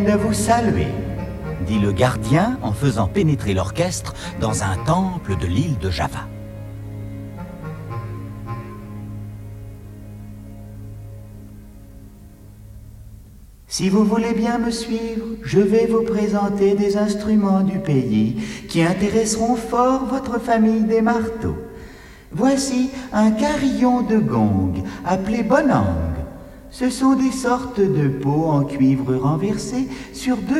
de vous saluer, dit le gardien en faisant pénétrer l'orchestre dans un temple de l'île de Java. Si vous voulez bien me suivre, je vais vous présenter des instruments du pays qui intéresseront fort votre famille des marteaux. Voici un carillon de gong appelé bonang. Ce sont des sortes de pots en cuivre renversés sur deux